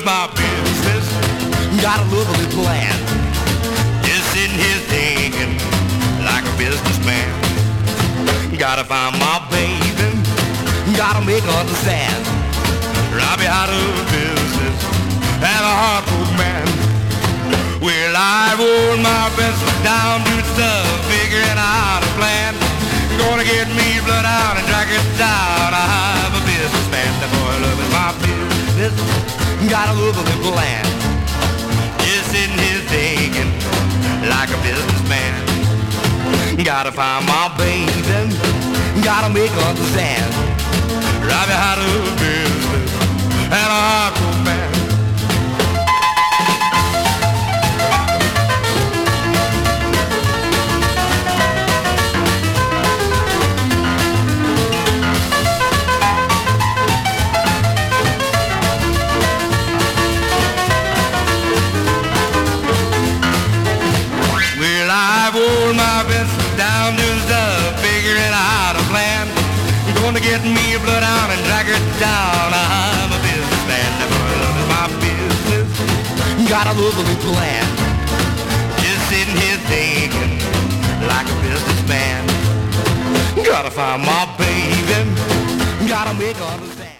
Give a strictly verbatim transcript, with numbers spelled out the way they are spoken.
is my business. Got a lovely plan. Just sitting here thinking like a businessman. Gotta find my baby. Gotta make her understand. Robbie out of business and a heartbroken man. Well, I've worn my pencil down to stuff, figuring out a plan. Gonna get me blood out and drag it down. I'm a businessman. The boy love is my business. Got a lovely plan. Just sitting here thinking like a businessman. Gotta find my baby. Gotta make her understand. Drive you out of business and a hardcore man. Well, I've worn my pencil down to the figuring out a plan. Gonna get me a blood out and drag it down. I'm a businessman, never love is my business. Got a lovely plan. Just sitting here thinking like a businessman. Gotta find my baby. Gotta make her understand.